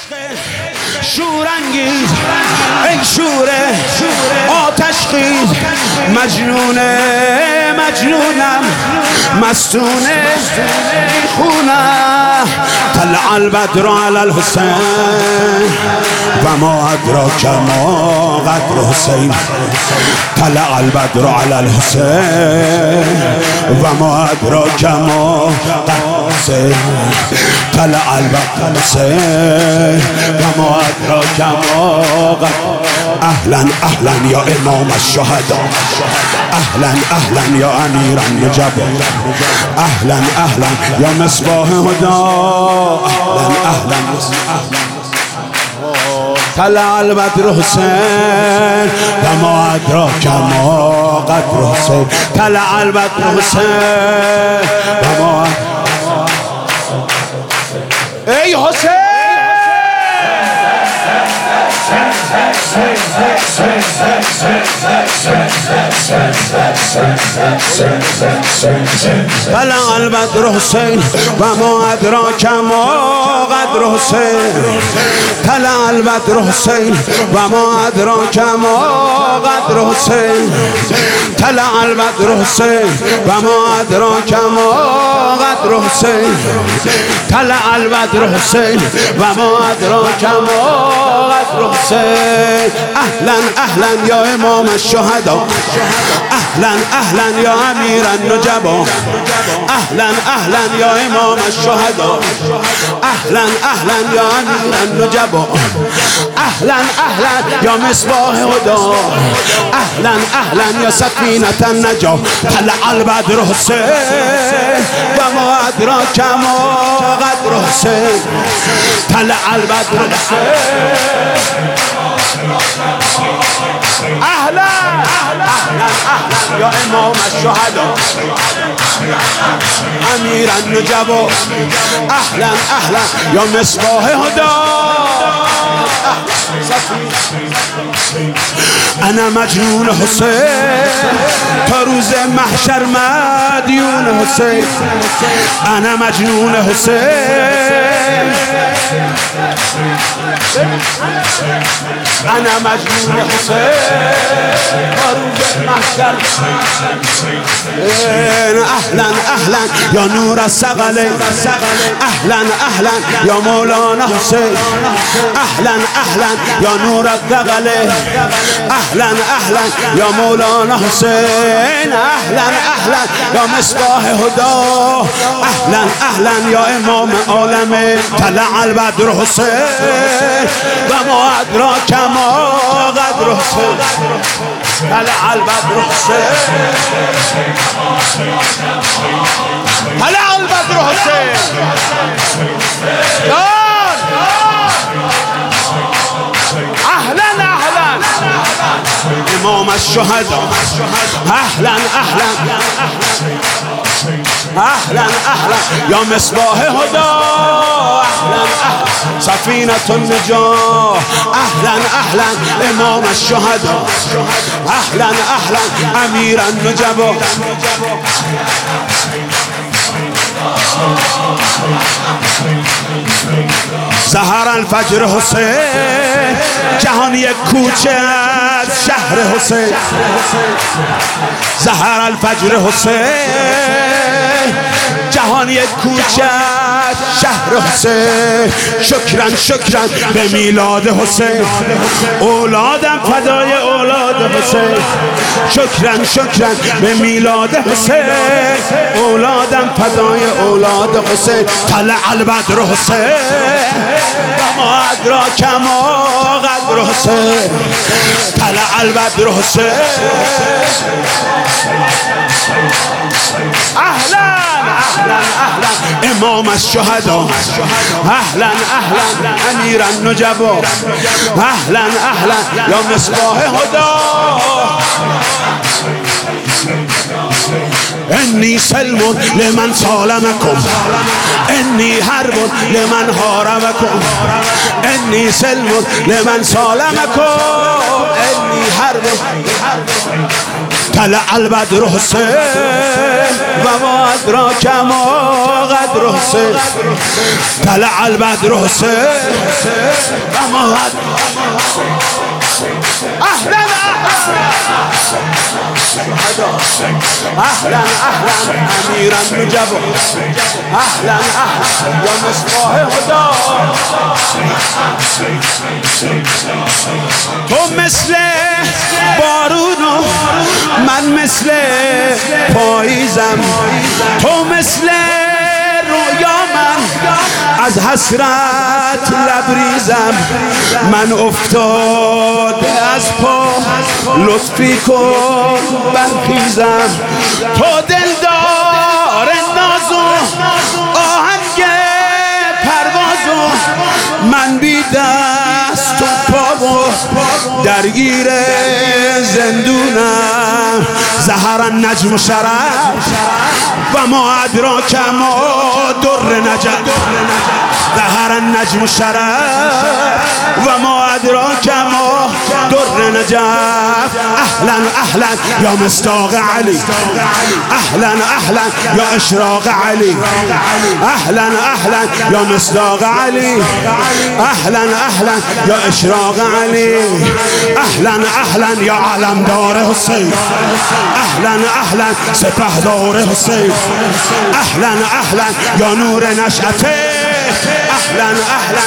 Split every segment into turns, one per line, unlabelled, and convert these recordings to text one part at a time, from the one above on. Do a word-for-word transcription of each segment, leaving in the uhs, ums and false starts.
شورانگیز ای شور آتش خیز مجنونه مجنونم مستونه خونم طلع البدر على الحسين وما أدراك ما قدر حسين طلع البدر على الحسين وما أدراك ما قدر حسين طلع البدر على الحسين وما أدراك ما قدر أهلا أهلا يا إمام الشهداء أهلا أهلا يا أمير النجباء أهلا أهلا يا مصباح هدى أهلا أهلا طلع البدر حسين وما أدراك ما قدر حسين طلع البدر حسين وما أي حسين طلع البدر حسين وما أدراك ما قدر حسين طلع البدر حسين وما أدراك ما قدر حسين طلع البدر حسين وما أدراك ما قدر حسين طلع البدر حسين وما أدراك ما قدر حسين أهلا أهلا يا إمام الشهداء أهلا أهلا يا أمير النجباء أهلا أهلا يا إمام الشهداء أهلا أهلا يا أمير النجباء أهلا أهلا يا مصباح هدى أهلا أهلا يا سفينة النجاة طلع البدر حسين وما أدراك ما قدر حسين طلع البدر حسين أهلا أهلا أهلا يا إمام الشهداء أمير النجباء أهلا أهلا يا مصباح هدى أنا مجنون حسين تا روز محشر مدیون حسین أنا مجنون حسين أنا مجنون حسين تا روز محشر أهلا أهلا يا نور الثقلين أهلا أهلا يا مولانا حسين أهلا أهلا يا نور الثقلين أهلا أهلا يا مولانا حسين أهلا أهلا يا مصباح هدى أهلا أهلا يا إمام عالمين طلع البدر حسين وما أدراك ما قدر حسين طلع البدر حسين طلع البدر حسين أهلا أهلا إمام الشهداء أهلا أهلا أهلا أهلا يا مصباح هدى أهلا أهلا سفينة النجاة أهلا أهلا إمام الشهداء أهلا أهلا أمير النجباء سحر الفجر حسین جهان یک کوچه از شهر حسین سحر الفجر حسین جهان یک کوچه از شهر حسین شکرن شکرن به میلاد حسین اولادم فدای اولاد حسین شکرن شکرن به میلاد حسین اولادم فدای اولاد حسین طلع البدر حسین وما أدراك ما قدر حسین طلع البدر حسین اهلا اهلا اهلا امام الشهداء اهلا اهلا امیر النجباء اهلا اهلا یا مصباح هدى إني سلم لمن سالمكم إني حرب لمن حاربكم إني سلم لمن سالمكم إني حرب طلع البدر حسین و ما ادراک ما قدر حسین طلع البدر حسین و ما اهلا اهلا اهلا امیرا نجب اهلا اهلا یا مصباح هدا تو مثل بارونو من مثل پاییزم تو مثل رویا من از حسرت لبریزم من افتاده از پا لطفی کن برخیزم تو دلدار نازو آهنگ پروازو من بی دست و پا و درگیر زندونم ظهر النجم شرف و ما ادراک ما در نجف ظهر النجم شرف و ما ادراک ما در نجف اهلا اهلا یا مصداق علی اهلا اهلا یا اشراق علی اهلا اهلا یا مصداق علی اهلا اهلا یا اشراق علی اهلا اهلا یا علمدار حسین اهلا اهلا سپهدار حسین اهلا اهلا یا نور نشأته اهلا اهلا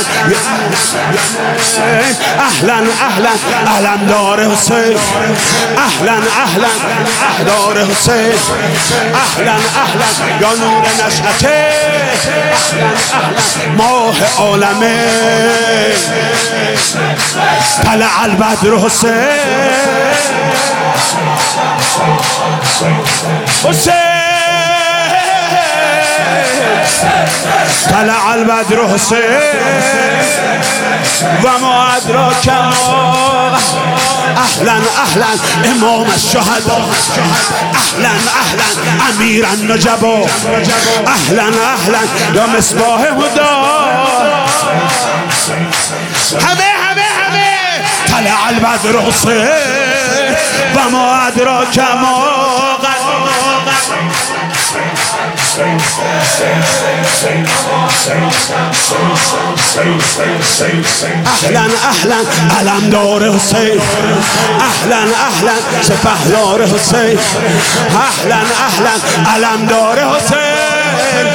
اهلا اهلا علمدار حسین اهلا اهلا احدار حسین اهلا اهلا یا نور نشأته اهلا اهلا ماه عالمه طلع البدر حسین حسین طلع البدر حسین و ما ادراک ما اهلا اهلا امام الشهدا اهلا اهلا امیر النجبا اهلا اهلا یا مصباح هدا همه همه همه طلع البدر حسین و ما ادراک ما اهلا اهلا علمدار حسین اهلا اهلا سپهدار حسین اهلا اهلا علمدار حسین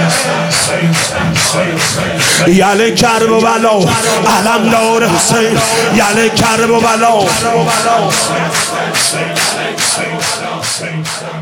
یله کرب و بلا علمدار حسین یله کرب و بلا